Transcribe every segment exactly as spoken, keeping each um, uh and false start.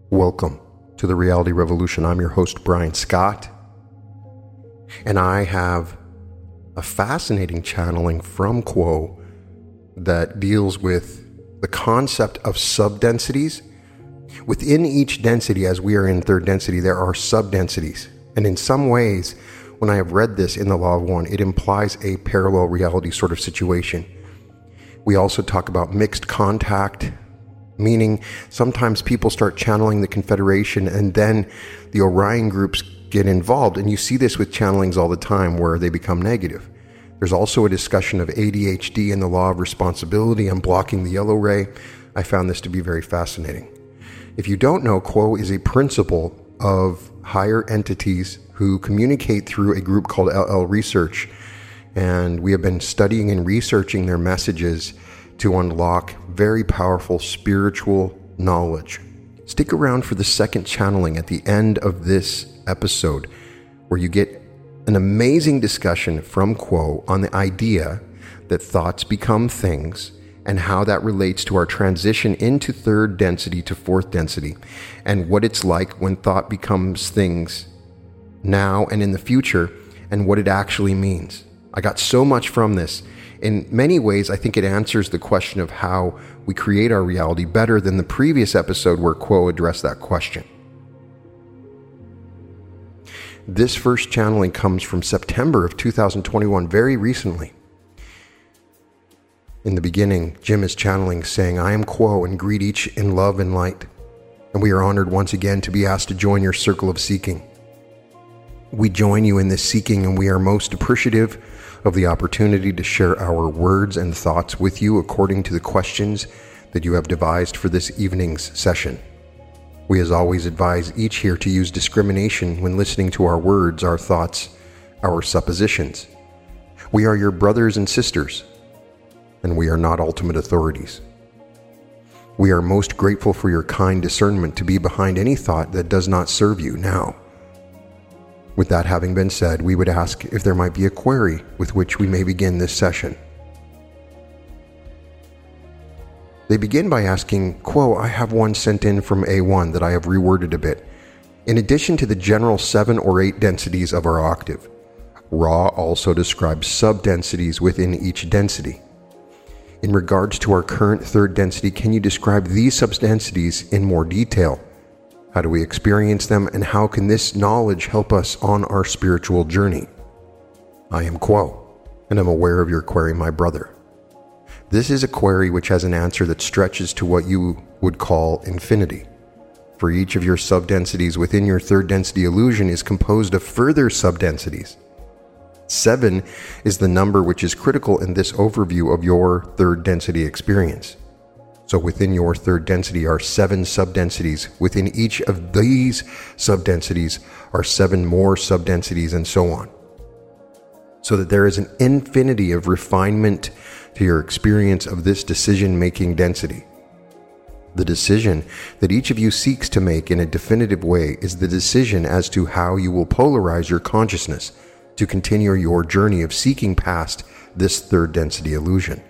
Welcome to the Reality Revolution. I'm your host, Brian Scott, and I have a fascinating channeling from Quo that deals with the concept of subdensities. Within each density, as we are in third density, there are subdensities. And in some ways, when I have read this in the Law of One, it implies a parallel reality sort of situation. We also talk about mixed contact, meaning sometimes people start channeling the Confederation and then the Orion groups get involved. And you see this with channelings all the time where they become negative. There's also a discussion of A D H D and the law of responsibility and blocking the yellow ray. I found this to be very fascinating. If you don't know, Quo is a principle of higher entities who communicate through a group called L L Research. And we have been studying and researching their messages to unlock very powerful spiritual knowledge. Stick around for the second channeling at the end of this episode, where you get an amazing discussion from Quo on the idea that thoughts become things and how that relates to our transition into third density to fourth density, and what it's like when thought becomes things now and in the future, and what it actually means. I got so much from this. In many ways, I think it answers the question of how we create our reality better than the previous episode where Quo addressed that question. This first channeling comes from September of two thousand twenty-one, very recently. In the beginning, Jim is channeling, saying, "I am Quo and greet each in love and light. And we are honored once again to be asked to join your circle of seeking. We join you in this seeking, and we are most appreciative of the opportunity to share our words and thoughts with you according to the questions that you have devised for this evening's session. We as always advise each here to use discrimination when listening to our words, our thoughts, our suppositions. We are your brothers and sisters, and we are not ultimate authorities. We are most grateful for your kind discernment to be behind any thought that does not serve you now. With that having been said, we would ask if there might be a query with which we may begin this session." They begin by asking, "Quo, I have one sent in from A one that I have reworded a bit. In addition to the general seven or eight densities of our octave, Ra also describes subdensities within each density. In regards to our current third density, can you describe these subdensities in more detail? How do we experience them, and how can this knowledge help us on our spiritual journey? I am Quo, and am aware of your query, my brother. This is a query which has an answer that stretches to what you would call infinity. For each of your subdensities within your third density illusion is composed of further subdensities. Seven is the number which is critical in this overview of your third density experience. So within your third density are seven subdensities. Within each of these subdensities are seven more subdensities, and so on. So that there is an infinity of refinement to your experience of this decision-making density. The decision that each of you seeks to make in a definitive way is the decision as to how you will polarize your consciousness to continue your journey of seeking past this third density illusion.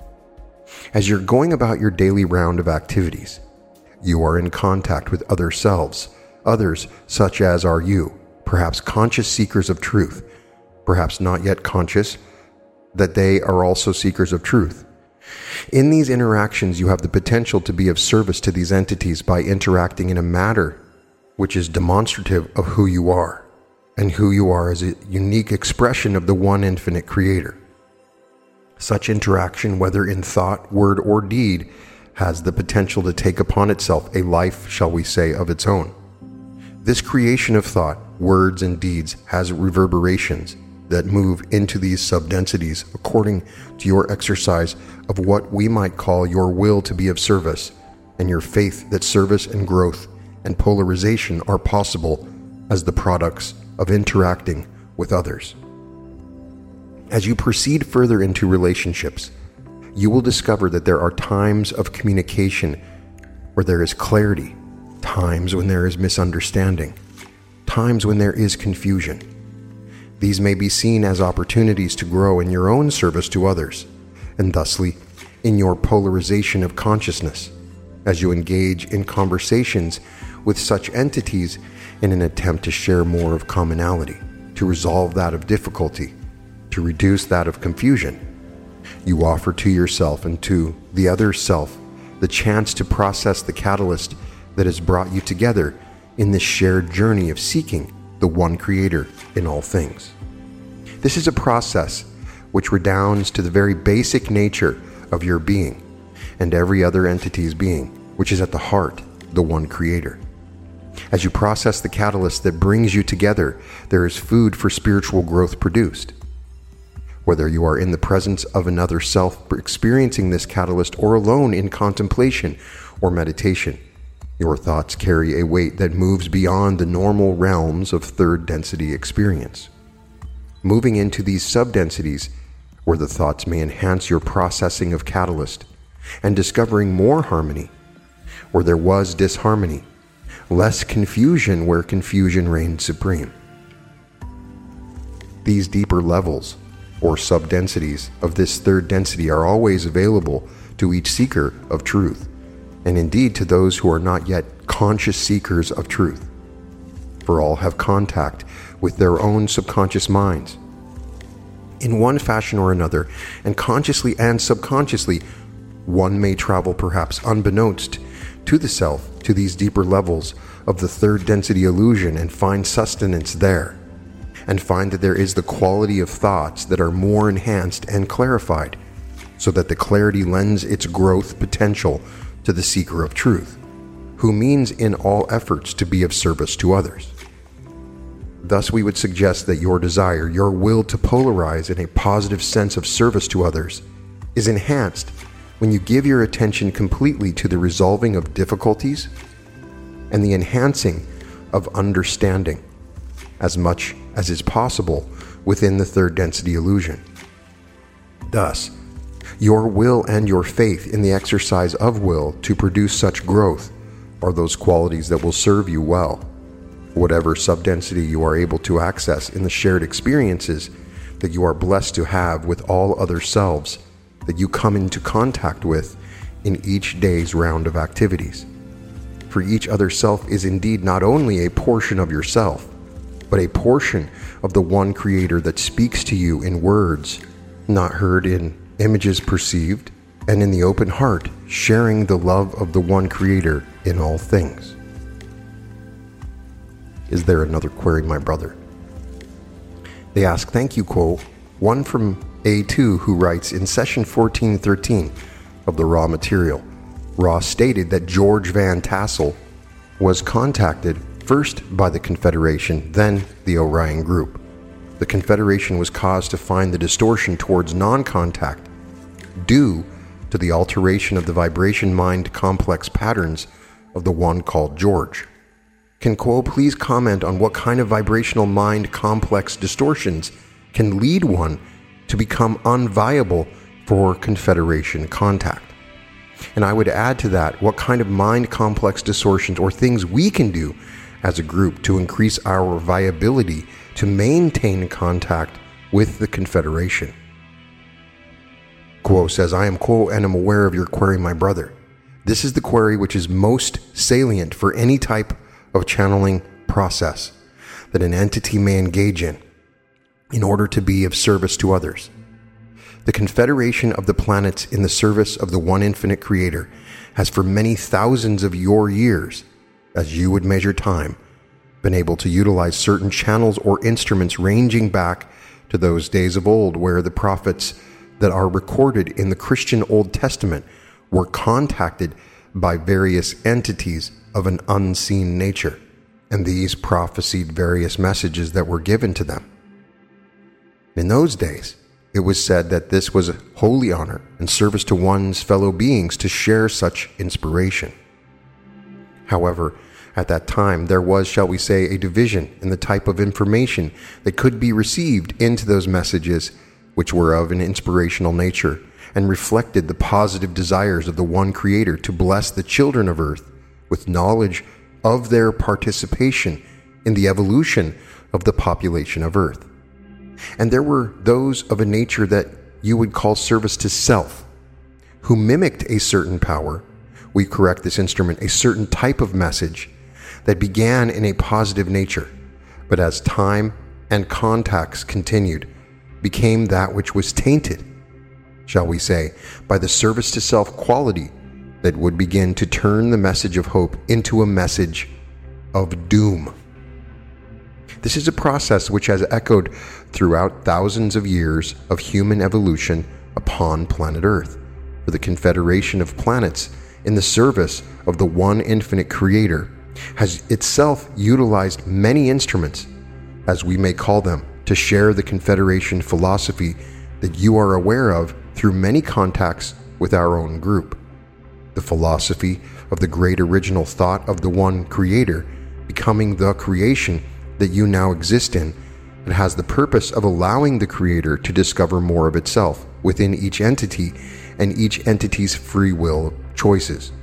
As you're going about your daily round of activities, you are in contact with other selves, others such as are you, perhaps conscious seekers of truth, perhaps not yet conscious that they are also seekers of truth. In these interactions, you have the potential to be of service to these entities by interacting in a manner which is demonstrative of who you are, and who you are as a unique expression of the one infinite creator. Such interaction, whether in thought, word, or deed, has the potential to take upon itself a life, shall we say, of its own. This creation of thought, words, and deeds has reverberations that move into these subdensities according to your exercise of what we might call your will to be of service, and your faith that service and growth and polarization are possible as the products of interacting with others. As you proceed further into relationships, you will discover that there are times of communication where there is clarity, times when there is misunderstanding, times when there is confusion. These may be seen as opportunities to grow in your own service to others, and thusly in your polarization of consciousness. as you engage in conversations with such entities in an attempt to share more of commonality, to resolve that of difficulty, to reduce that of confusion. You offer to yourself and to the other self the chance to process the catalyst that has brought you together in this shared journey of seeking the one Creator in all things. This is a process which redounds to the very basic nature of your being and every other entity's being, which is at the heart the one Creator. As you process the catalyst that brings you together, there is food for spiritual growth produced. Whether you are in the presence of another self experiencing this catalyst or alone in contemplation or meditation, your thoughts carry a weight that moves beyond the normal realms of third density experience. Moving into these subdensities, where the thoughts may enhance your processing of catalyst, and discovering more harmony where there was disharmony, less confusion where confusion reigned supreme. These deeper levels, or subdensities, of this third density are always available to each seeker of truth, and indeed to those who are not yet conscious seekers of truth, for all have contact with their own subconscious minds. In one fashion or another, and consciously and subconsciously, one may travel perhaps unbeknownst to the self to these deeper levels of the third density illusion and find sustenance there, and find that there is the quality of thoughts that are more enhanced and clarified, so that the clarity lends its growth potential to the seeker of truth, who means in all efforts to be of service to others. Thus we would suggest that your desire, your will to polarize in a positive sense of service to others, is enhanced when you give your attention completely to the resolving of difficulties and the enhancing of understanding, as much as is possible within the third density illusion. Thus, your will and your faith in the exercise of will to produce such growth are those qualities that will serve you well, whatever subdensity you are able to access in the shared experiences that you are blessed to have with all other selves that you come into contact with in each day's round of activities. For each other self is indeed not only a portion of yourself, but a portion of the one Creator that speaks to you in words not heard, in images perceived, and in the open heart, sharing the love of the one Creator in all things. Is there another query, my brother? They ask, thank you, quote, one from A two, who writes, in session fourteen thirteen of the Raw Material, Raw stated that George Van Tassel was contacted first by the Confederation, then the Orion Group. The Confederation was caused to find the distortion towards non-contact due to the alteration of the vibration mind complex patterns of the one called George. Can Quo please comment on what kind of vibrational mind complex distortions can lead one to become unviable for Confederation contact? And I would add to that, what kind of mind complex distortions or things we can do as a group to increase our viability to maintain contact with the Confederation. Quo says, I am Quo and am aware of your query, my brother. This is the query which is most salient for any type of channeling process that an entity may engage in in order to be of service to others. The Confederation of the planets in the service of the one infinite Creator has for many thousands of your years, as you would measure time, been able to utilize certain channels or instruments ranging back to those days of old where the prophets that are recorded in the Christian Old Testament were contacted by various entities of an unseen nature, and these prophesied various messages that were given to them. In those days, it was said that this was a holy honor and service to one's fellow beings to share such inspiration. However, at that time, there was, shall we say, a division in the type of information that could be received into those messages, which were of an inspirational nature and reflected the positive desires of the one Creator to bless the children of Earth with knowledge of their participation in the evolution of the population of Earth. And there were those of a nature that you would call service to self, who mimicked a certain power, we correct this instrument a certain type of message that began in a positive nature, but as time and contacts continued, became that which was tainted, shall we say, by the service to self quality that would begin to turn the message of hope into a message of doom. This is a process which has echoed throughout thousands of years of human evolution upon planet Earth, for the confederation of planets in the service of the one infinite creator has itself utilized many instruments, as we may call them, to share the confederation philosophy that you are aware of through many contacts with our own group. The philosophy of the great original thought of the one creator becoming the creation that you now exist in, and has the purpose of allowing the creator to discover more of itself within each entity and each entity's free will choices.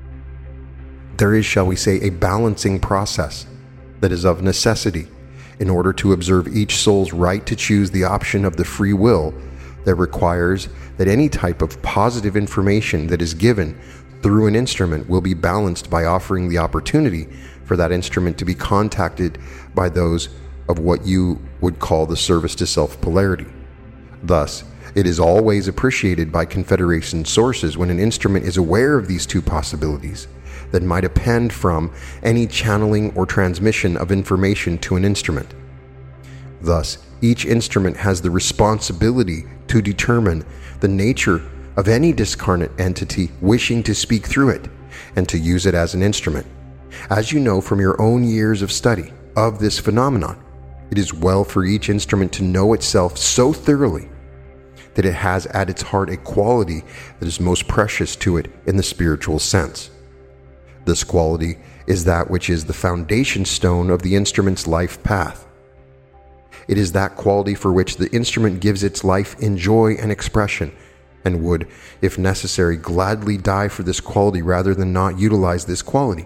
There is, shall we say, a balancing process that is of necessity in order to observe each soul's right to choose the option of the free will that requires that any type of positive information that is given through an instrument will be balanced by offering the opportunity for that instrument to be contacted by those of what you would call the service to self polarity. Thus, it is always appreciated by Confederation sources when an instrument is aware of these two possibilities that might append from any channeling or transmission of information to an instrument. Thus, each instrument has the responsibility to determine the nature of any discarnate entity wishing to speak through it and to use it as an instrument. As you know from your own years of study of this phenomenon, it is well for each instrument to know itself so thoroughly that it has at its heart a quality that is most precious to it in the spiritual sense. This quality is that which is the foundation stone of the instrument's life path. It is that quality for which the instrument gives its life in joy and expression, and would, if necessary, gladly die for this quality rather than not utilize this quality.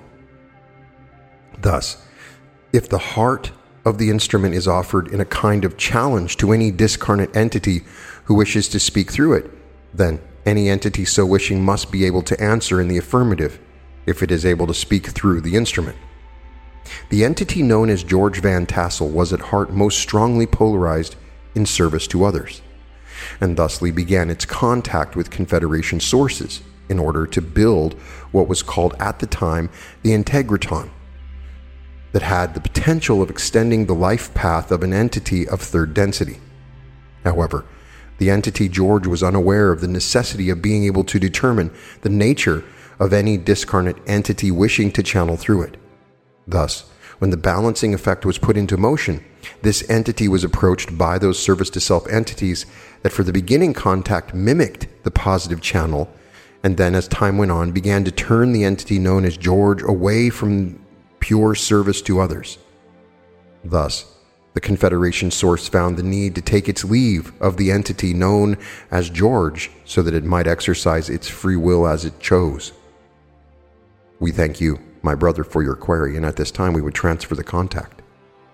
Thus, if the heart of the instrument is offered in a kind of challenge to any discarnate entity who wishes to speak through it, then any entity so wishing must be able to answer in the affirmative if it is able to speak through the instrument. The entity known as George Van Tassel was at heart most strongly polarized in service to others, and thusly began its contact with Confederation sources in order to build what was called at the time the Integratron, that had the potential of extending the life path of an entity of third density. However, the entity George was unaware of the necessity of being able to determine the nature of any discarnate entity wishing to channel through it. Thus, when the balancing effect was put into motion, this entity was approached by those service-to-self entities that for the beginning contact mimicked the positive channel, and then as time went on began to turn the entity known as George away from pure service to others. Thus, the Confederation source found the need to take its leave of the entity known as George so that it might exercise its free will as it chose. We thank you, my brother, for your query, and at this time we would transfer the contact.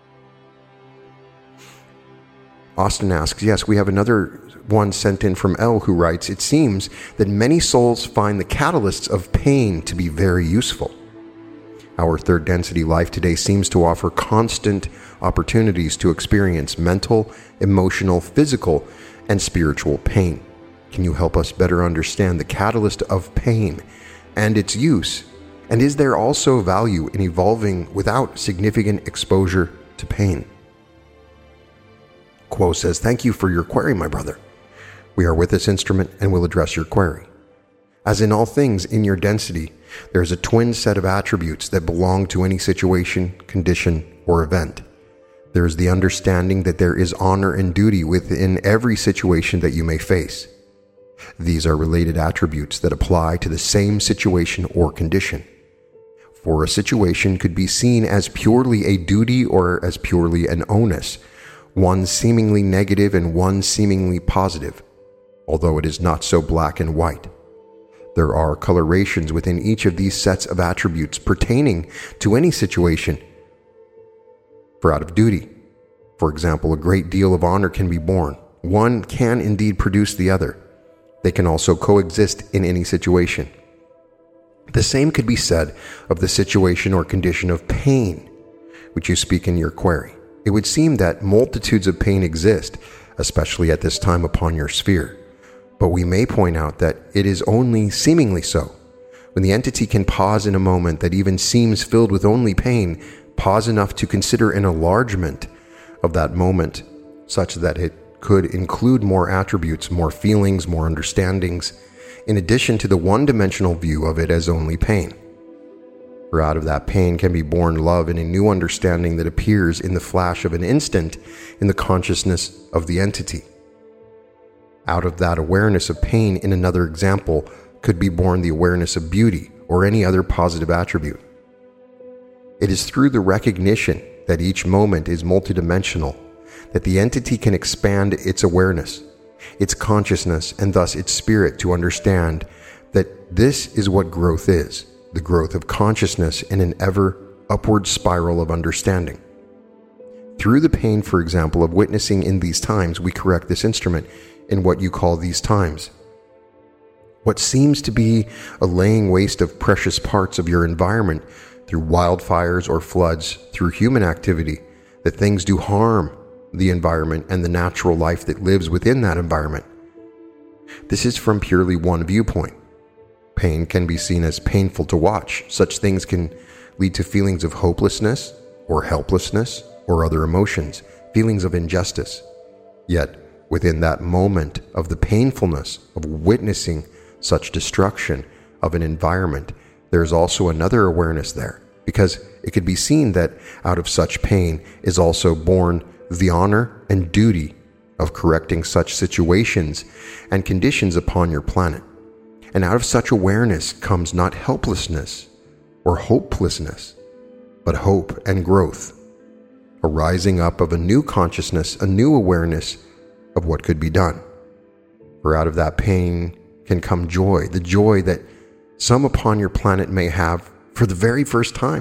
Austin asks, yes, we have another one sent in from L who writes, it seems that many souls find the catalysts of pain to be very useful. Our third density life today seems to offer constant opportunities to experience mental, emotional, physical, and spiritual pain. Can you help us better understand the catalyst of pain and its use? And is there also value in evolving without significant exposure to pain? Quo says, thank you for your query, my brother. We are with this instrument and will address your query. As in all things in your density, there is a twin set of attributes that belong to any situation, condition, or event. There is the understanding that there is honor and duty within every situation that you may face. These are related attributes that apply to the same situation or condition. For a situation could be seen as purely a duty or as purely an onus, one seemingly negative and one seemingly positive, although it is not so black and white. There are colorations within each of these sets of attributes pertaining to any situation. For out of duty, for example, a great deal of honor can be born. One can indeed produce the other. They can also coexist in any situation. The same could be said of the situation or condition of pain, which you speak in your query. It would seem that multitudes of pain exist, especially at this time upon your sphere. But we may point out that it is only seemingly so. When the entity can pause in a moment that even seems filled with only pain, pause enough to consider an enlargement of that moment, such that it could include more attributes, more feelings, more understandings, in addition to the one-dimensional view of it as only pain. For out of that pain can be born love and a new understanding that appears in the flash of an instant in the consciousness of the entity. Out of that awareness of pain, in another example, could be born the awareness of beauty or any other positive attribute. It is through the recognition that each moment is multidimensional that the entity can expand its awareness, its consciousness, and thus its spirit to understand that this is what growth is, the growth of consciousness in an ever upward spiral of understanding. Through the pain, for example, of witnessing in these times, we correct this instrument in what you call these times. What seems to be a laying waste of precious parts of your environment through wildfires or floods, through human activity, that things do harm the environment and the natural life that lives within that environment. This is from purely one viewpoint. Pain can be seen as painful to watch. Such things can lead to feelings of hopelessness or helplessness or other emotions, feelings of injustice. Yet, within that moment of the painfulness of witnessing such destruction of an environment, there is also another awareness there, because it could be seen that out of such pain is also born the honor and duty of correcting such situations and conditions upon your planet. And out of such awareness comes not helplessness or hopelessness, but hope and growth, a rising up of a new consciousness, a new awareness of what could be done. For out of that pain can come joy, the joy that some upon your planet may have for the very first time.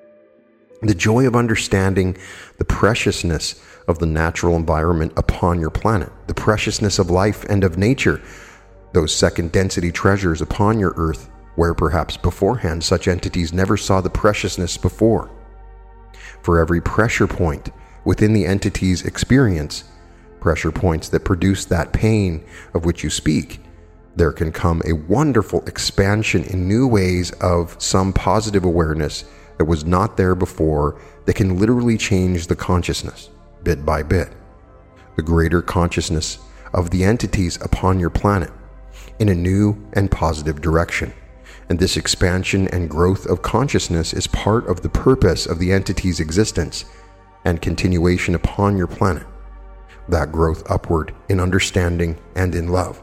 The joy of understanding the preciousness of the natural environment upon your planet, the preciousness of life and of nature, those second density treasures upon your earth, where perhaps beforehand such entities never saw the preciousness before. For every pressure point within the entity's experience, pressure points that produce that pain of which you speak, there can come a wonderful expansion in new ways of some positive awareness that was not there before, that can literally change the consciousness, bit by bit. The greater consciousness of the entities upon your planet in a new and positive direction. And this expansion and growth of consciousness is part of the purpose of the entity's existence and continuation upon your planet. That growth upward in understanding and in love.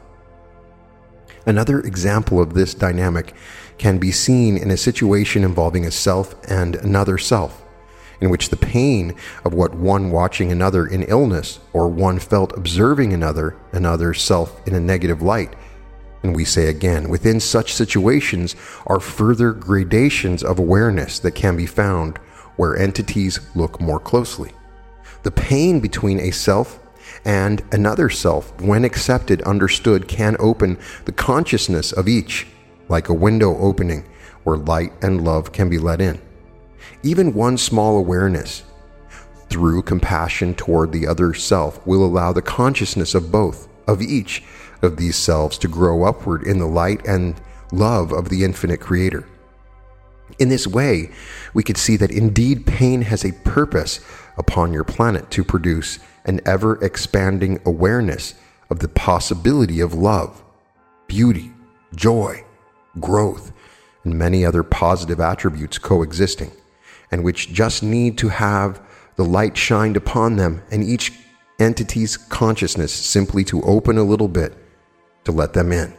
Another example of this dynamic can be seen in a situation involving a self and another self, in which the pain of what one watching another in illness or one felt observing another, another self in a negative light. And we say again, within such situations are further gradations of awareness that can be found where entities look more closely. The pain between a self and another self, when accepted, understood, can open the consciousness of each, like a window opening where light and love can be let in. Even one small awareness through compassion toward the other self will allow the consciousness of both, of each of these selves, to grow upward in the light and love of the infinite Creator. In this way, we could see that indeed pain has a purpose upon your planet to produce an ever-expanding awareness of the possibility of love, beauty, joy, growth, and many other positive attributes coexisting, and which just need to have the light shined upon them and each entity's consciousness simply to open a little bit to let them in.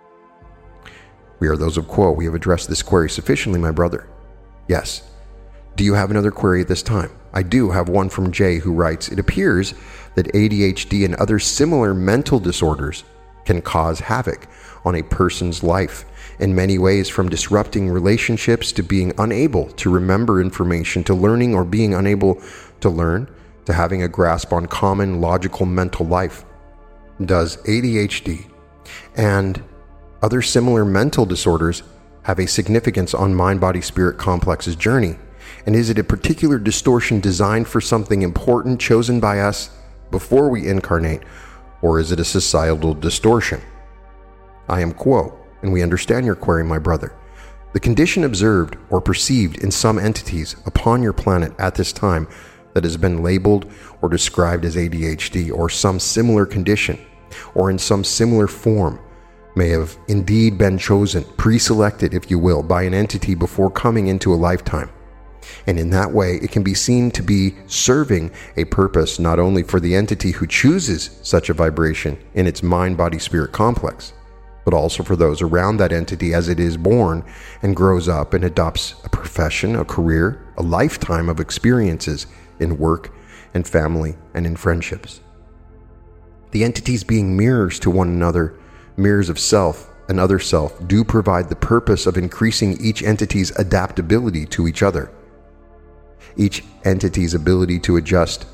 We are those of Quo. We have addressed this query sufficiently, my brother. Yes. Do you have another query at this time? I do have one from Jay, who writes, it appears that A D H D and other similar mental disorders can cause havoc on a person's life in many ways, from disrupting relationships to being unable to remember information, to learning or being unable to learn, to having a grasp on common logical mental life. Does A D H D and other similar mental disorders have a significance on mind-body-spirit complex's journey? And is it a particular distortion designed for something important chosen by us before we incarnate, or is it a societal distortion? I am Quo, and we understand your query, my brother. The condition observed or perceived in some entities upon your planet at this time that has been labeled or described as A D H D or some similar condition, or in some similar form, may have indeed been chosen, pre-selected, if you will, by an entity before coming into a lifetime. And in that way, it can be seen to be serving a purpose not only for the entity who chooses such a vibration in its mind-body-spirit complex, but also for those around that entity as it is born and grows up and adopts a profession, a career, a lifetime of experiences in work and family and in friendships. The entities being mirrors to one another, mirrors of self and other self, do provide the purpose of increasing each entity's adaptability to each other. Each entity's ability to adjust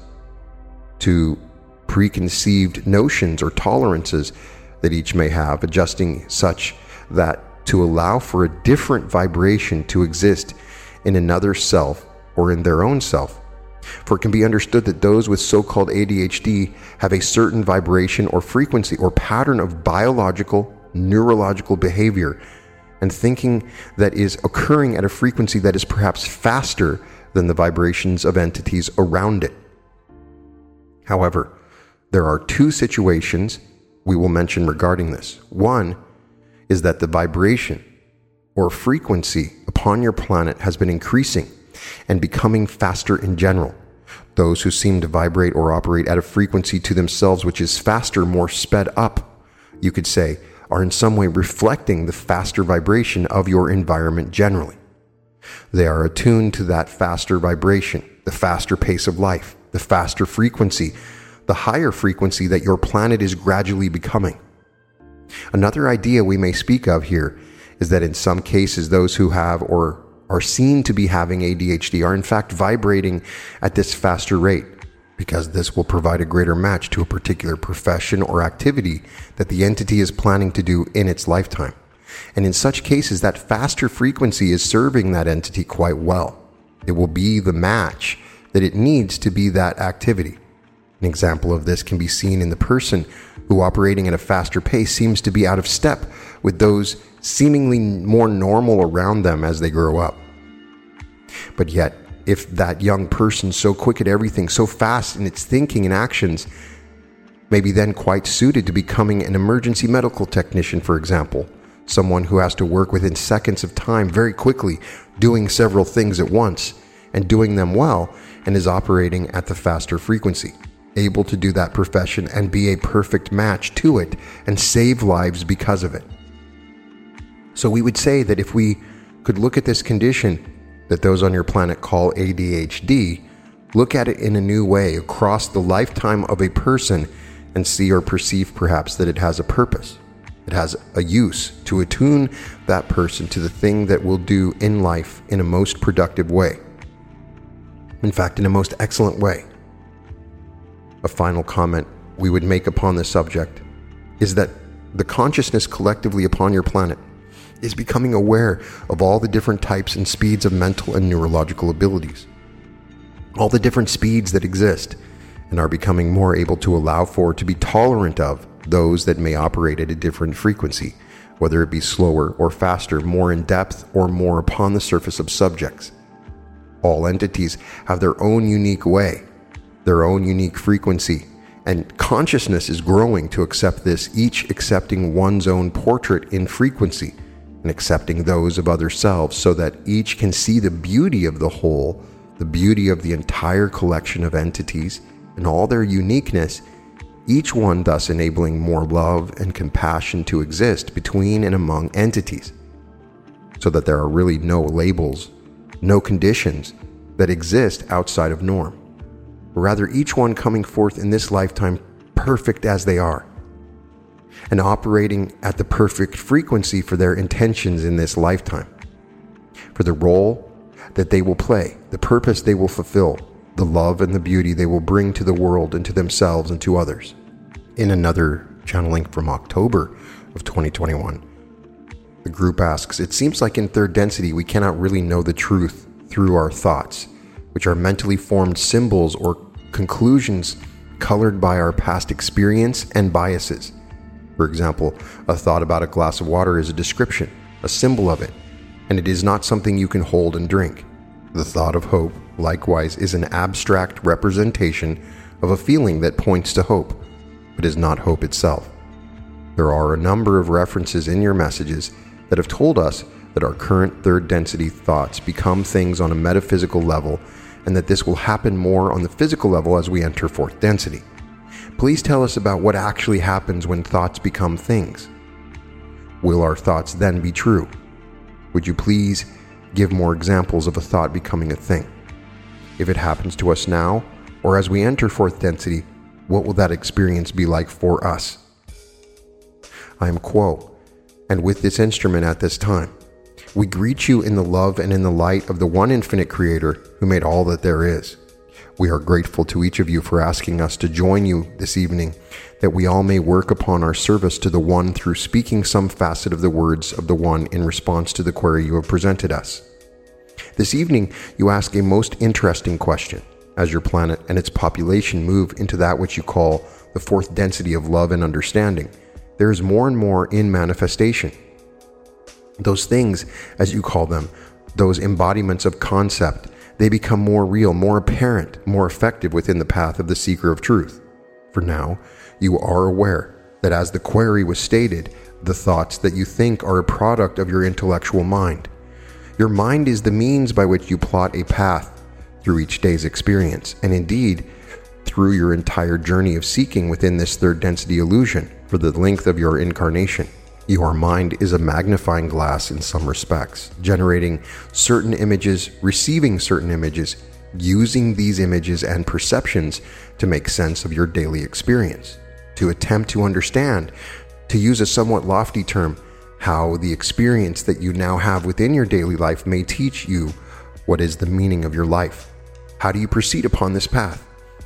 to preconceived notions or tolerances that each may have, adjusting such that to allow for a different vibration to exist in another self or in their own self. For it can be understood that those with so-called A D H D have a certain vibration or frequency or pattern of biological, neurological behavior and thinking that is occurring at a frequency that is perhaps faster than the vibrations of entities around it. However, there are two situations we will mention regarding this. One is that the vibration or frequency upon your planet has been increasing and becoming faster in general. Those who seem to vibrate or operate at a frequency to themselves which is faster, more sped up, you could say, are in some way reflecting the faster vibration of your environment generally. They are attuned to that faster vibration, the faster pace of life, the faster frequency, the higher frequency that your planet is gradually becoming. Another idea we may speak of here is that in some cases those who have or are seen to be having A D H D are in fact vibrating at this faster rate, because this will provide a greater match to a particular profession or activity that the entity is planning to do in its lifetime. And in such cases, that faster frequency is serving that entity quite well. It will be the match that it needs to be that activity. An example of this can be seen in the person who, operating at a faster pace, seems to be out of step with those seemingly more normal around them as they grow up. But yet, if that young person, so quick at everything, so fast in its thinking and actions, may be then quite suited to becoming an emergency medical technician, for example, someone who has to work within seconds of time very quickly, doing several things at once and doing them well, and is operating at the faster frequency, able to do that profession and be a perfect match to it and save lives because of it. So we would say that if we could look at this condition that those on your planet call A D H D, look at it in a new way across the lifetime of a person and see or perceive perhaps that it has a purpose. It has a use to attune that person to the thing that will do in life in a most productive way. In fact, in a most excellent way. A final comment we would make upon this subject is that the consciousness collectively upon your planet is becoming aware of all the different types and speeds of mental and neurological abilities, all the different speeds that exist, and are becoming more able to allow for, to be tolerant of, those that may operate at a different frequency, whether it be slower or faster, more in depth or more upon the surface of subjects. All entities have their own unique way, their own unique frequency, and consciousness is growing to accept this, each accepting one's own portrait in frequency and accepting those of other selves, so that each can see the beauty of the whole, the beauty of the entire collection of entities and all their uniqueness, each one thus enabling more love and compassion to exist between and among entities, so that there are really no labels, no conditions that exist outside of norm, but rather each one coming forth in this lifetime perfect as they are, and operating at the perfect frequency for their intentions in this lifetime, for the role that they will play, the purpose they will fulfill, the love and the beauty they will bring to the world and to themselves and to others. In another channeling from October of twenty twenty-one, The group asks, it seems like in third density we cannot really know the truth through our thoughts, which are mentally formed symbols or conclusions colored by our past experience and biases. For example, a thought about a glass of water is a description, a symbol of it, and it is not something you can hold and drink. The thought of hope, likewise, is an abstract representation of a feeling that points to hope, but is not hope itself. There are a number of references in your messages that have told us that our current third density thoughts become things on a metaphysical level, and that this will happen more on the physical level as we enter fourth density. Please tell us about what actually happens when thoughts become things. Will our thoughts then be true? Would you please give more examples of a thought becoming a thing? If it happens to us now, or as we enter fourth density, what will that experience be like for us? I am Quo, and with this instrument at this time, we greet you in the love and in the light of the one infinite Creator who made all that there is. We are grateful to each of you for asking us to join you this evening, that we all may work upon our service to the One through speaking some facet of the words of the One in response to the query you have presented us. This evening, you ask a most interesting question. As your planet and its population move into that which you call the fourth density of love and understanding, there is more and more in manifestation. Those things, as you call them, those embodiments of concept, they become more real, more apparent, more effective within the path of the seeker of truth. For now, you are aware that as the query was stated, the thoughts that you think are a product of your intellectual mind. Your mind is the means by which you plot a path through each day's experience, and indeed, through your entire journey of seeking within this third density illusion for the length of your incarnation. Your mind is a magnifying glass in some respects, generating certain images, receiving certain images, using these images and perceptions to make sense of your daily experience, to attempt to understand, to use a somewhat lofty term, how the experience that you now have within your daily life may teach you what is the meaning of your life. How do you proceed upon this path?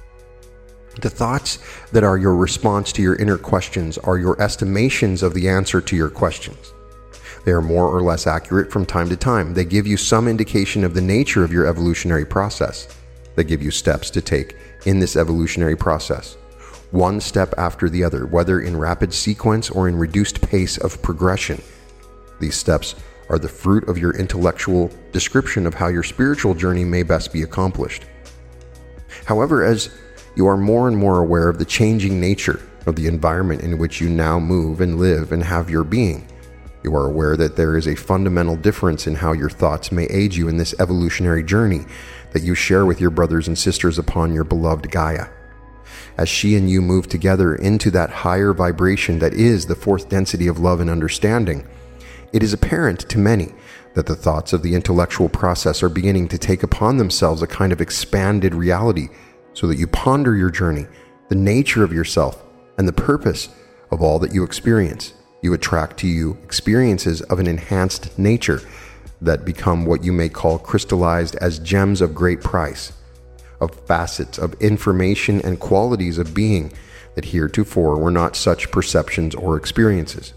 The thoughts that are your response to your inner questions are your estimations of the answer to your questions. They are more or less accurate from time to time. They give you some indication of the nature of your evolutionary process. They give you steps to take in this evolutionary process, one step after the other, whether in rapid sequence or in reduced pace of progression. These steps are the fruit of your intellectual description of how your spiritual journey may best be accomplished. However, as you are more and more aware of the changing nature of the environment in which you now move and live and have your being, you are aware that there is a fundamental difference in how your thoughts may aid you in this evolutionary journey that you share with your brothers and sisters upon your beloved Gaia. As she and you move together into that higher vibration that is the fourth density of love and understanding, it is apparent to many that the thoughts of the intellectual process are beginning to take upon themselves a kind of expanded reality, so that you ponder your journey, the nature of yourself, and the purpose of all that you experience. You attract to you experiences of an enhanced nature that become what you may call crystallized as gems of great price, of facets of information and qualities of being that heretofore were not such perceptions or experiences.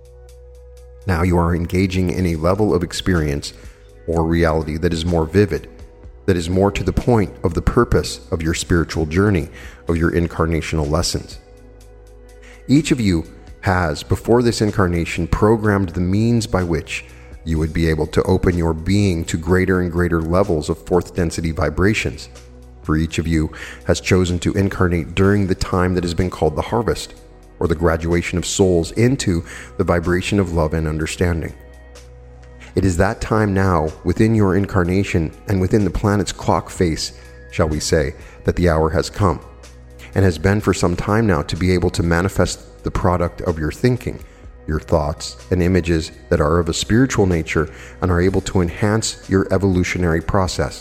Now you are engaging in a level of experience or reality that is more vivid, that is more to the point of the purpose of your spiritual journey, of your incarnational lessons. Each of you has, before this incarnation, programmed the means by which you would be able to open your being to greater and greater levels of fourth density vibrations. For each of you has chosen to incarnate during the time that has been called the harvest, or the graduation of souls into the vibration of love and understanding. It is that time now, within your incarnation and within the planet's clock face, shall we say, that the hour has come, and has been for some time now, to be able to manifest the product of your thinking, your thoughts, and images that are of a spiritual nature and are able to enhance your evolutionary process.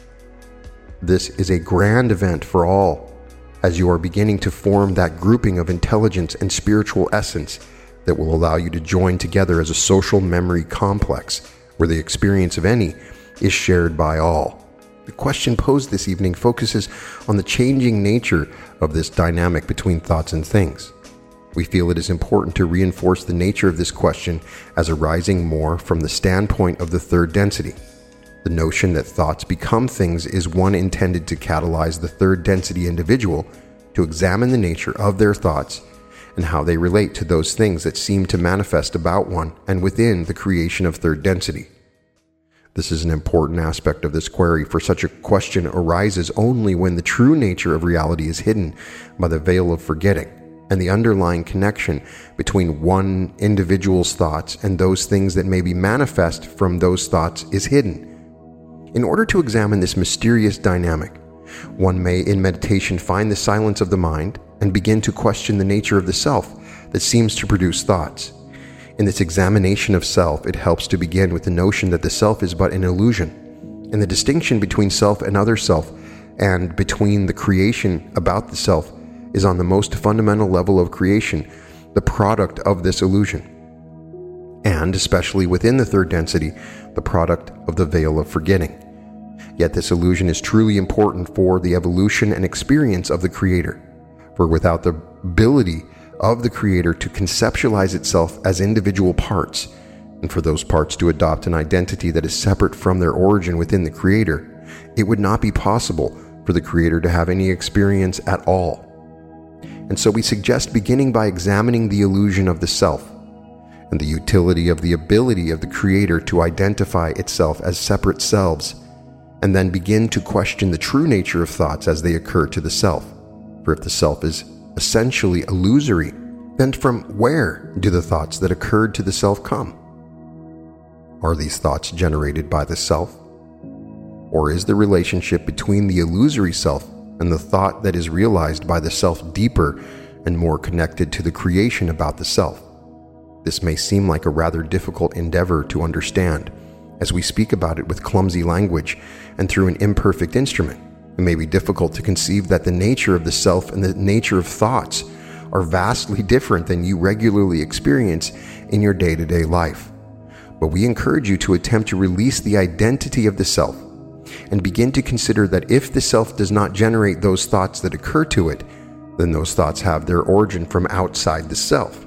This is a grand event for all, as you are beginning to form that grouping of intelligence and spiritual essence that will allow you to join together as a social memory complex, where the experience of any is shared by all. The question posed this evening focuses on the changing nature of this dynamic between thoughts and things. We feel it is important to reinforce the nature of this question as arising more from the standpoint of the third density. The notion that thoughts become things is one intended to catalyze the third density individual to examine the nature of their thoughts and how they relate to those things that seem to manifest about one and within the creation of third density. This is an important aspect of this query, for such a question arises only when the true nature of reality is hidden by the veil of forgetting, and the underlying connection between one individual's thoughts and those things that may be manifest from those thoughts is hidden. In order to examine this mysterious dynamic, one may in meditation find the silence of the mind and begin to question the nature of the self that seems to produce thoughts. In this examination of self, it helps to begin with the notion that the self is but an illusion, and the distinction between self and other self, and between the creation about the self, is on the most fundamental level of creation, the product of this illusion. And, especially within the third density, the product of the veil of forgetting. Yet this illusion is truly important for the evolution and experience of the Creator, for without the ability of the Creator to conceptualize itself as individual parts, and for those parts to adopt an identity that is separate from their origin within the Creator, it would not be possible for the Creator to have any experience at all. And so we suggest beginning by examining the illusion of the self, and the utility of the ability of the Creator to identify itself as separate selves, and then begin to question the true nature of thoughts as they occur to the self. For if the self is essentially illusory, then from where do the thoughts that occurred to the self come? Are these thoughts generated by the self? Or is the relationship between the illusory self and the thought that is realized by the self deeper and more connected to the creation about the self? This may seem like a rather difficult endeavor to understand, as we speak about it with clumsy language and through an imperfect instrument. It may be difficult to conceive that the nature of the self and the nature of thoughts are vastly different than you regularly experience in your day-to-day life. But we encourage you to attempt to release the identity of the self and begin to consider that if the self does not generate those thoughts that occur to it, then those thoughts have their origin from outside the self.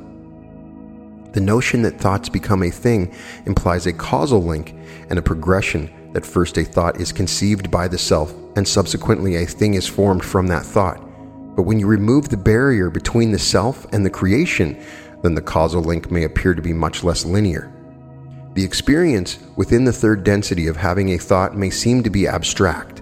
The notion that thoughts become a thing implies a causal link and a progression, that first a thought is conceived by the self and subsequently a thing is formed from that thought. But when you remove the barrier between the self and the creation, then the causal link may appear to be much less linear. The experience within the third density of having a thought may seem to be abstract.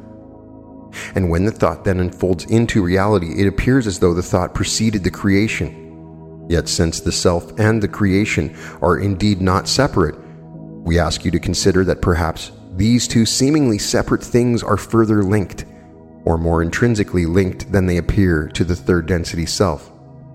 And when the thought then unfolds into reality, it appears as though the thought preceded the creation. Yet since the self and the creation are indeed not separate, we ask you to consider that perhaps these two seemingly separate things are further linked, or more intrinsically linked than they appear to the third density self.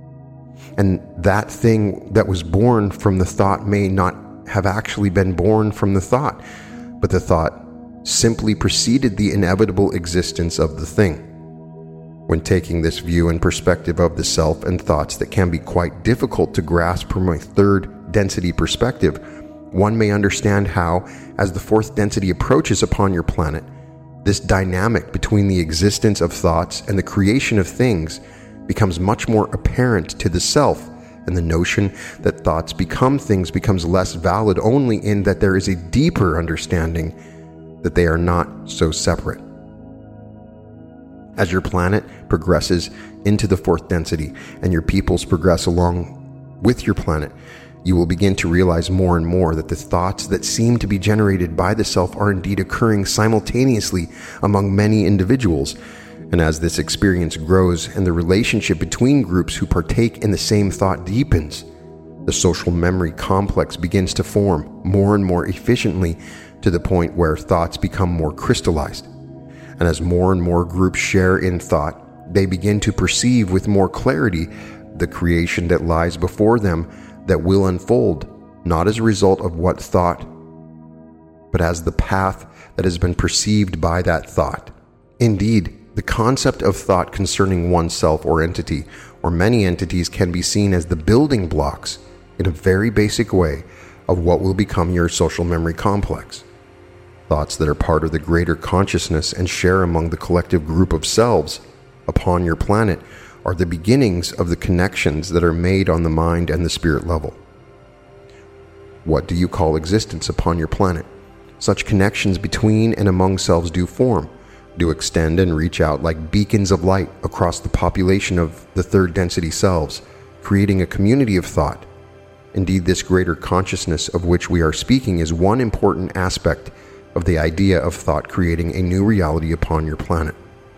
And that thing that was born from the thought may not have actually been born from the thought, but the thought simply preceded the inevitable existence of the thing. When taking this view and perspective of the self and thoughts that can be quite difficult to grasp from a third density perspective, one may understand how, as the fourth density approaches upon your planet, this dynamic between the existence of thoughts and the creation of things becomes much more apparent to the self, and the notion that thoughts become things becomes less valid only in that there is a deeper understanding that they are not so separate. As your planet progresses into the fourth density and your peoples progress along with your planet, you will begin to realize more and more that the thoughts that seem to be generated by the self are indeed occurring simultaneously among many individuals. And as this experience grows and the relationship between groups who partake in the same thought deepens, the social memory complex begins to form more and more efficiently to the point where thoughts become more crystallized. And as more and more groups share in thought, they begin to perceive with more clarity the creation that lies before them that will unfold, not as a result of what thought, but as the path that has been perceived by that thought. Indeed, the concept of thought concerning oneself or entity, or many entities, can be seen as the building blocks, in a very basic way, of what will become your social memory complex. Thoughts that are part of the greater consciousness and share among the collective group of selves upon your planet are the beginnings of the connections that are made on the mind and the spirit level. What do you call existence upon your planet? Such connections between and among selves do form, do extend and reach out like beacons of light across the population of the third density selves, creating a community of thought. Indeed, this greater consciousness of which we are speaking is one important aspect of the idea of thought creating a new reality upon your planet.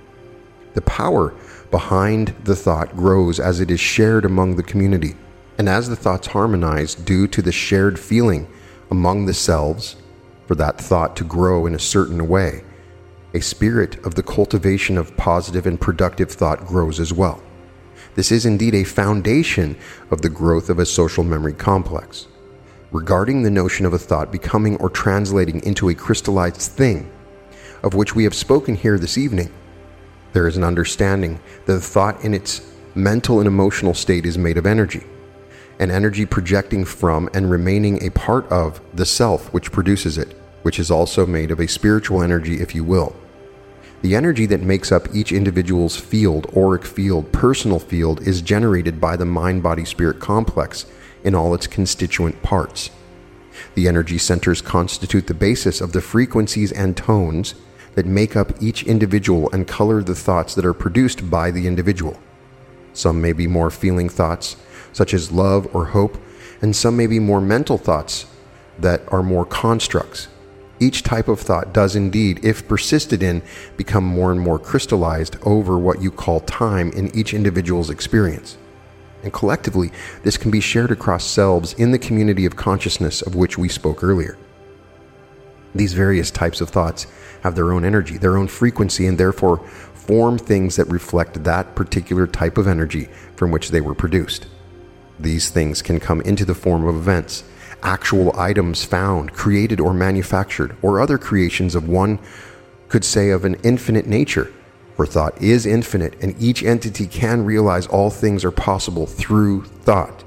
The power behind the thought grows as it is shared among the community, and as the thoughts harmonize due to the shared feeling among the selves for that thought to grow in a certain way, a spirit of the cultivation of positive and productive thought grows as well. This is indeed a foundation of the growth of a social memory complex. Regarding the notion of a thought becoming or translating into a crystallized thing, of which we have spoken here this evening, there is an understanding that the thought in its mental and emotional state is made of energy, an energy projecting from and remaining a part of the self which produces it, which is also made of a spiritual energy, if you will. The energy that makes up each individual's field, auric field, personal field, is generated by the mind-body-spirit complex in all its constituent parts. The energy centers constitute the basis of the frequencies and tones that make up each individual and color the thoughts that are produced by the individual. Some may be more feeling thoughts, such as love or hope, and some may be more mental thoughts that are more constructs. Each type of thought does indeed, if persisted in, become more and more crystallized over what you call time in each individual's experience. And collectively, this can be shared across selves in the community of consciousness of which we spoke earlier. These various types of thoughts have their own energy, their own frequency, and therefore form things that reflect that particular type of energy from which they were produced. These things can come into the form of events, actual items found, created, or manufactured, or other creations of one could say of an infinite nature, for thought is infinite, and each entity can realize all things are possible through thought.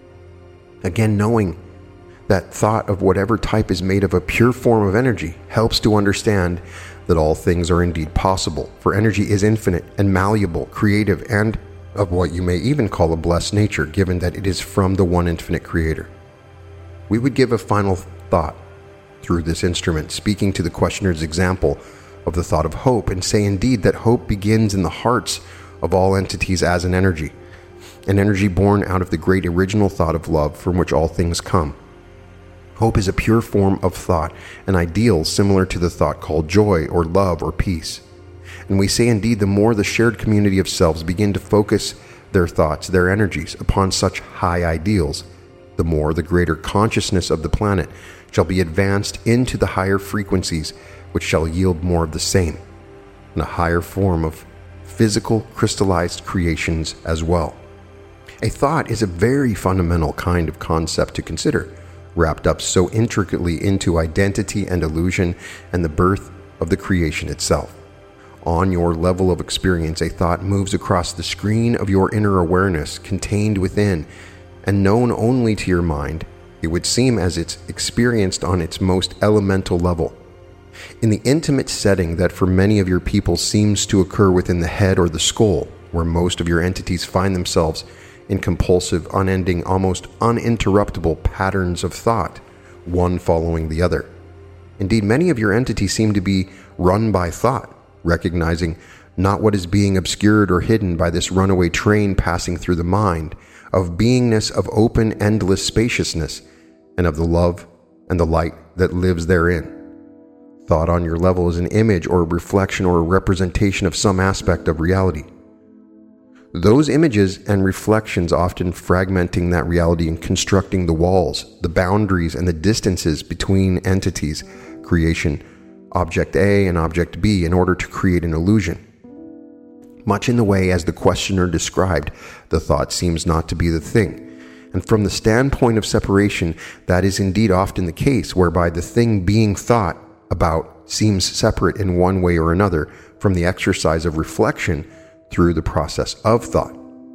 Again, knowing that thought of whatever type is made of a pure form of energy helps to understand that all things are indeed possible, for energy is infinite and malleable, creative, and of what you may even call a blessed nature, given that it is from the one infinite creator. We would give a final thought through this instrument, speaking to the questioner's example of the thought of hope, and say indeed that hope begins in the hearts of all entities as an energy, an energy born out of the great original thought of love from which all things come. Hope is a pure form of thought, an ideal similar to the thought called joy or love or peace. And we say indeed the more the shared community of selves begin to focus their thoughts, their energies upon such high ideals, the more the greater consciousness of the planet shall be advanced into the higher frequencies, which shall yield more of the same, in a higher form of physical crystallized creations as well. A thought is a very fundamental kind of concept to consider, wrapped up so intricately into identity and illusion and the birth of the creation itself. On your level of experience, a thought moves across the screen of your inner awareness contained within and known only to your mind. It would seem as it's experienced on its most elemental level. In the intimate setting that for many of your people seems to occur within the head or the skull, where most of your entities find themselves in compulsive, unending, almost uninterruptible patterns of thought, one following the other. Indeed, many of your entities seem to be run by thought, recognizing not what is being obscured or hidden by this runaway train passing through the mind, of beingness of open, endless spaciousness, and of the love and the light that lives therein. Thought on your level is an image or a reflection or a representation of some aspect of reality. Those images and reflections often fragmenting that reality and constructing the walls, the boundaries, and the distances between entities, creation, object A and object B, in order to create an illusion. Much in the way as the questioner described, the thought seems not to be the thing. And from the standpoint of separation, that is indeed often the case, whereby the thing being thought about seems separate in one way or another from the exercise of reflection through the process of thought.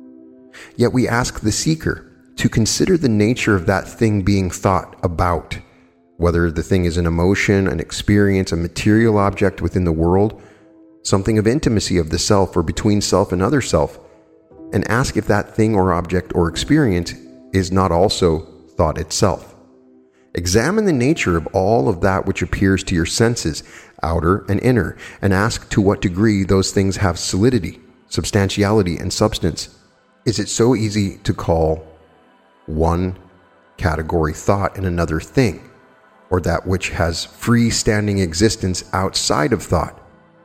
Yet we ask the seeker to consider the nature of that thing being thought about, whether the thing is an emotion, an experience, a material object within the world, something of intimacy of the self or between self and other self, and ask if that thing or object or experience is not also thought itself. Examine the nature of all of that which appears to your senses, outer and inner, and ask to what degree those things have solidity, substantiality, and substance. Is it so easy to call one category thought and another thing, or that which has freestanding existence outside of thought?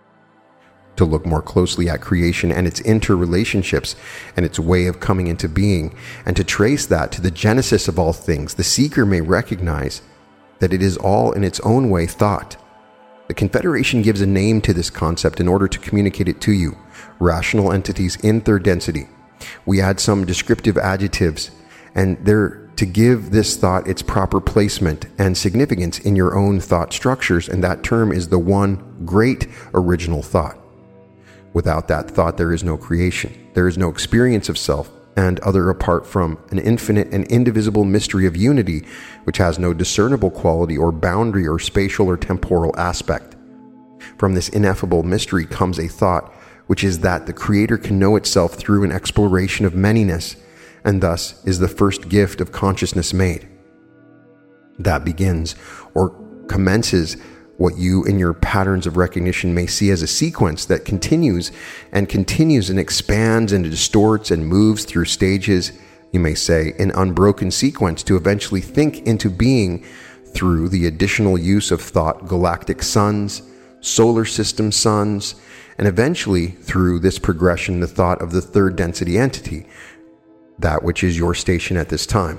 To look more closely at creation and its interrelationships and its way of coming into being, and to trace that to the genesis of all things, the seeker may recognize that it is all in its own way thought. The Confederation gives a name to this concept in order to communicate it to you: rational entities in third density. We add some descriptive adjectives, and they're to give this thought its proper placement and significance in your own thought structures, and that term is the one great original thought. Without that thought, there is no creation. There is no experience of self and other apart from an infinite and indivisible mystery of unity, which has no discernible quality or boundary or spatial or temporal aspect. From this ineffable mystery comes a thought, which is that the Creator can know itself through an exploration of manyness, and thus is the first gift of consciousness made. That begins or commences what you in your patterns of recognition may see as a sequence that continues and continues and expands and distorts and moves through stages, you may say, an unbroken sequence to eventually think into being through the additional use of thought galactic suns, solar system suns, and eventually through this progression the thought of the third density entity, that which is your station at this time.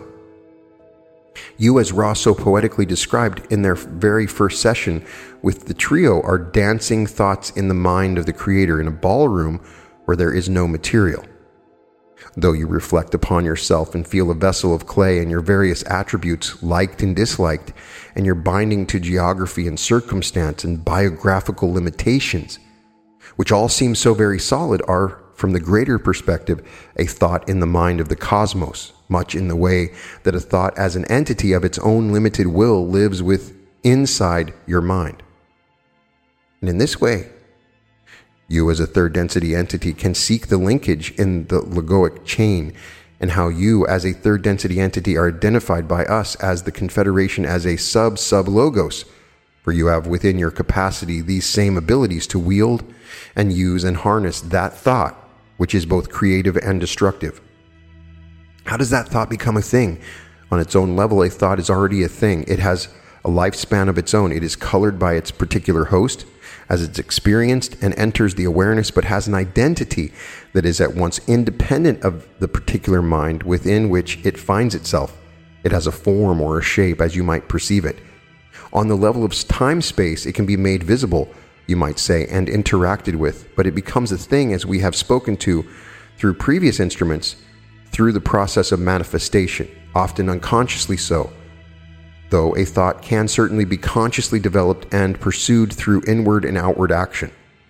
You, as Ra so poetically described in their very first session with the trio, are dancing thoughts in the mind of the Creator in a ballroom where there is no material. Though you reflect upon yourself and feel a vessel of clay and your various attributes liked and disliked, and your binding to geography and circumstance and biographical limitations, which all seem so very solid, are, from the greater perspective, a thought in the mind of the cosmos, much in the way that a thought as an entity of its own limited will lives with inside your mind. And in this way, you as a third density entity can seek the linkage in the logoic chain, and how you as a third density entity are identified by us as the Confederation as a sub-sub-logos, for you have within your capacity these same abilities to wield and use and harness that thought, which is both creative and destructive. How does that thought become a thing? On its own level, a thought is already a thing. It has a lifespan of its own. It is colored by its particular host as it's experienced and enters the awareness, but has an identity that is at once independent of the particular mind within which it finds itself. It has a form or a shape as you might perceive it. On the level of time-space, it can be made visible, you might say, and interacted with, but it becomes a thing, as we have spoken to through previous instruments, through the process of manifestation, often unconsciously so, though a thought can certainly be consciously developed and pursued through inward and outward action.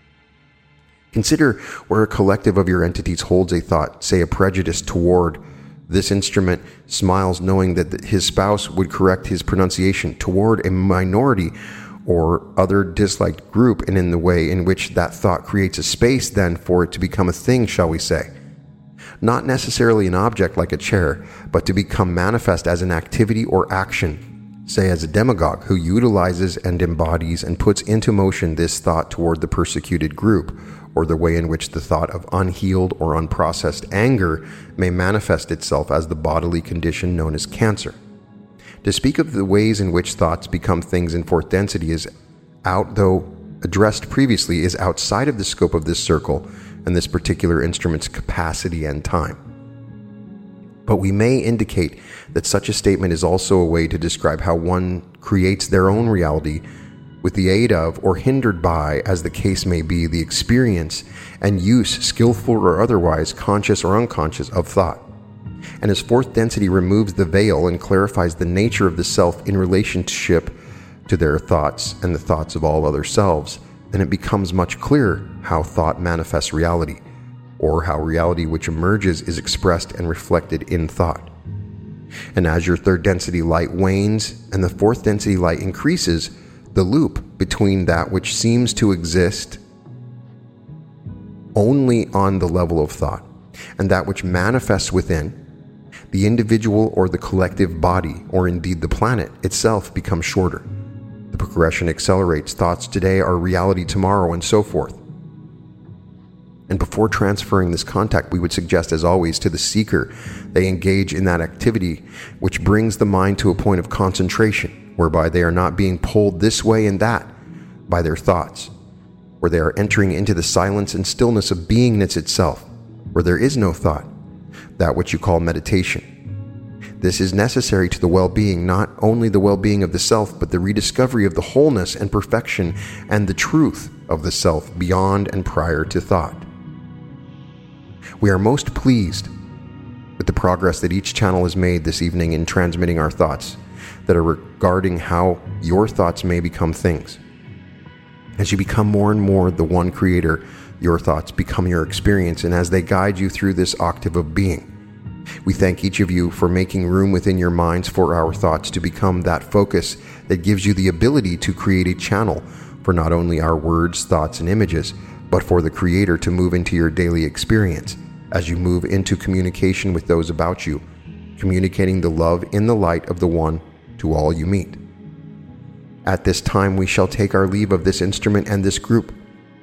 Consider where a collective of your entities holds a thought, say a prejudice toward this instrument, smiles knowing that his spouse would correct his pronunciation toward a minority or other disliked group, and in the way in which that thought creates a space then for it to become a thing, shall we say. Not necessarily an object like a chair, but to become manifest as an activity or action, say as a demagogue who utilizes and embodies and puts into motion this thought toward the persecuted group, or the way in which the thought of unhealed or unprocessed anger may manifest itself as the bodily condition known as cancer. To speak of the ways in which thoughts become things in fourth density is out, though addressed previously, is outside of the scope of this circle and this particular instrument's capacity and time. But we may indicate that such a statement is also a way to describe how one creates their own reality with the aid of, or hindered by, as the case may be, the experience and use, skillful or otherwise, conscious or unconscious, of thought. And as fourth density removes the veil and clarifies the nature of the self in relationship to their thoughts and the thoughts of all other selves, then it becomes much clearer how thought manifests reality, or how reality which emerges is expressed and reflected in thought. And as your third density light wanes and the fourth density light increases, the loop between that which seems to exist only on the level of thought and that which manifests within, the individual or the collective body, or indeed the planet itself, becomes shorter. The progression accelerates. Thoughts today are reality tomorrow, and so forth. And before transferring this contact, we would suggest, as always, to the seeker, they engage in that activity which brings the mind to a point of concentration, whereby they are not being pulled this way and that by their thoughts, where they are entering into the silence and stillness of beingness itself, where there is no thought, that which you call meditation. This is necessary to the well-being, not only the well-being of the self, but the rediscovery of the wholeness and perfection and the truth of the self beyond and prior to thought. We are most pleased with the progress that each channel has made this evening in transmitting our thoughts that are regarding how your thoughts may become things. As you become more and more the one creator, your thoughts become your experience, and as they guide you through this octave of being. We thank each of you for making room within your minds for our thoughts to become that focus that gives you the ability to create a channel for not only our words, thoughts, and images, but for the Creator to move into your daily experience as you move into communication with those about you, communicating the love in the light of the One to all you meet. At this time, we shall take our leave of this instrument and this group.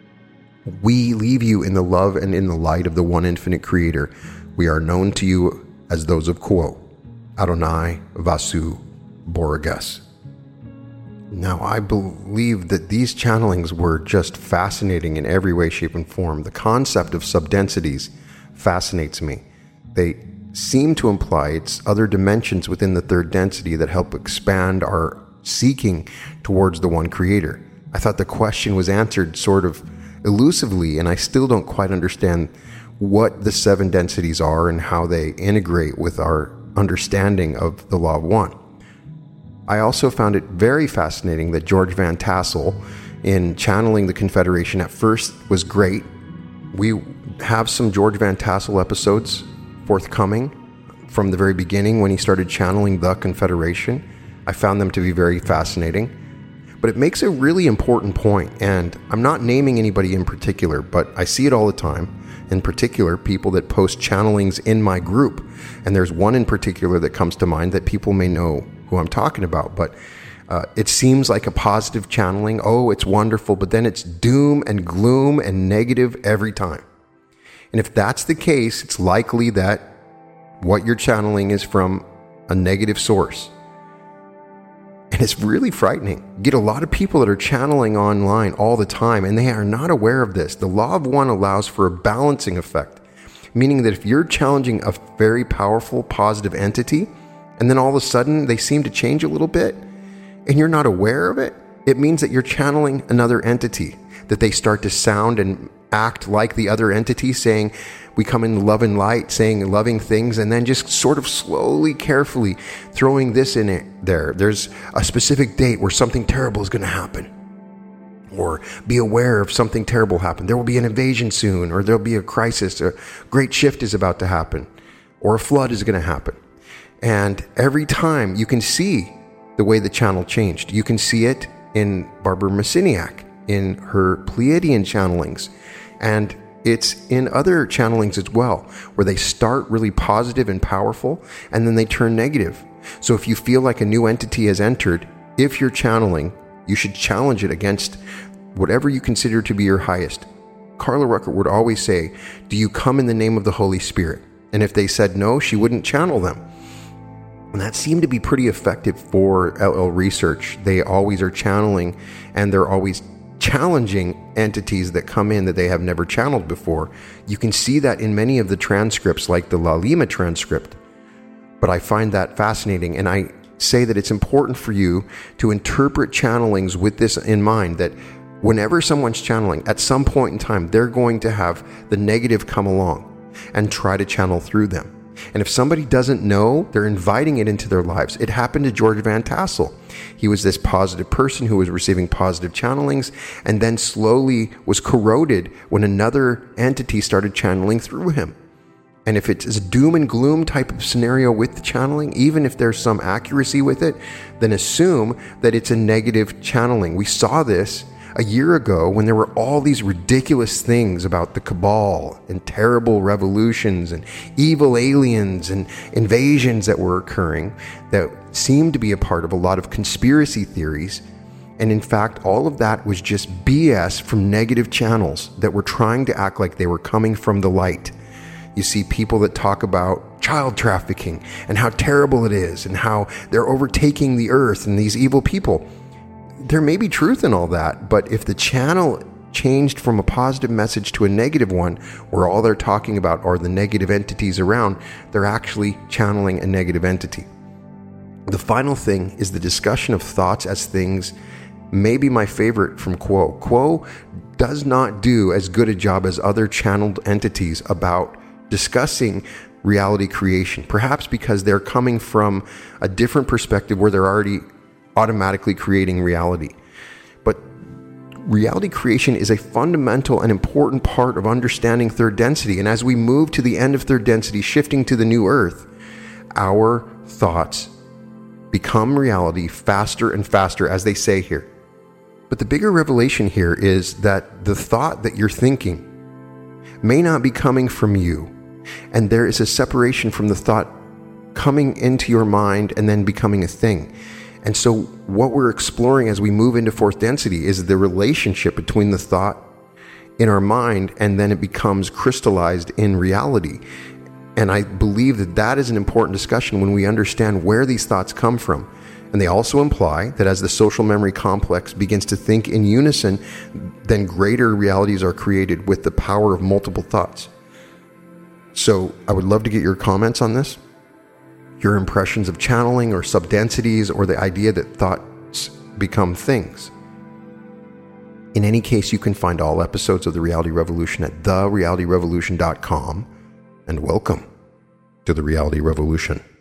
We leave you in the love and in the light of the one infinite Creator. We are known to you as those of Quo, Adonai Vasu Borges. Now, I believe that these channelings were just fascinating in every way, shape, and form. The concept of subdensities fascinates me. They seem to imply it's other dimensions within the third density that help expand our seeking towards the one Creator. I thought the question was answered sort of elusively, and I still don't quite understand what the seven densities are and how they integrate with our understanding of the Law of One. I also found it very fascinating that George Van Tassel, in channeling the Confederation, at first was great. We have some George Van Tassel episodes forthcoming from the very beginning when he started channeling the Confederation. I found them to be very fascinating. But it makes a really important point, and I'm not naming anybody in particular, but I see it all the time. In particular, people that post channelings in my group. And there's one in particular that comes to mind that people may know who I'm talking about. But uh, it seems like a positive channeling. Oh, it's wonderful. But then it's doom and gloom and negative every time. And if that's the case, it's likely that what you're channeling is from a negative source. And it's really frightening. You get a lot of people that are channeling online all the time, and they are not aware of this. The Law of One allows for a balancing effect, meaning that if you're challenging a very powerful positive entity, and then all of a sudden they seem to change a little bit, and you're not aware of it, it means that you're channeling another entity, that they start to sound and act like the other entity, saying, we come in love and light, saying loving things, and then just sort of slowly, carefully throwing this in it there. There's a specific date where something terrible is going to happen. Or be aware of something terrible happen. There will be an invasion soon, or there'll be a crisis. A great shift is about to happen, or a flood is going to happen. And every time you can see the way the channel changed. You can see it in Barbara Masiniak, in her Pleiadian channelings. And it's in other channelings as well, where they start really positive and powerful, and then they turn negative. So if you feel like a new entity has entered, if you're channeling, you should challenge it against whatever you consider to be your highest. Carla Ruckert would always say, do you come in the name of the Holy Spirit? And if they said no, she wouldn't channel them. And that seemed to be pretty effective for L L Research. They always are channeling, and they're always challenging entities that come in that they have never channeled before. You can see that in many of the transcripts, like the La Lima transcript. But I find that fascinating, and I say that it's important for you to interpret channelings with this in mind, that whenever someone's channeling, at some point in time, they're going to have the negative come along and try to channel through them. And if somebody doesn't know, they're inviting it into their lives. It happened to George Van Tassel. He was this positive person who was receiving positive channelings, and then slowly was corroded when another entity started channeling through him. And if it's a doom and gloom type of scenario with the channeling, even if there's some accuracy with it, then assume that it's a negative channeling. We saw this A year ago, when there were all these ridiculous things about the cabal and terrible revolutions and evil aliens and invasions that were occurring that seemed to be a part of a lot of conspiracy theories, and in fact, all of that was just B S from negative channels that were trying to act like they were coming from the light. You see people that talk about child trafficking and how terrible it is and how they're overtaking the earth and these evil people. There may be truth in all that, but if the channel changed from a positive message to a negative one, where all they're talking about are the negative entities around, they're actually channeling a negative entity. The final thing is the discussion of thoughts as things may be my favorite from Quo. Quo does not do as good a job as other channeled entities about discussing reality creation, perhaps because they're coming from a different perspective where they're already automatically creating reality. But reality creation is a fundamental and important part of understanding third density. And as we move to the end of third density, shifting to the new earth, our thoughts become reality faster and faster, as they say here. But the bigger revelation here is that the thought that you're thinking may not be coming from you. And there is a separation from the thought coming into your mind and then becoming a thing. And so what we're exploring as we move into fourth density is the relationship between the thought in our mind and then it becomes crystallized in reality. And I believe that that is an important discussion when we understand where these thoughts come from. And they also imply that as the social memory complex begins to think in unison, then greater realities are created with the power of multiple thoughts. So I would love to get your comments on this, your impressions of channeling or subdensities, or the idea that thoughts become things. In any case, you can find all episodes of The Reality Revolution at the reality revolution dot com, and welcome to The Reality Revolution.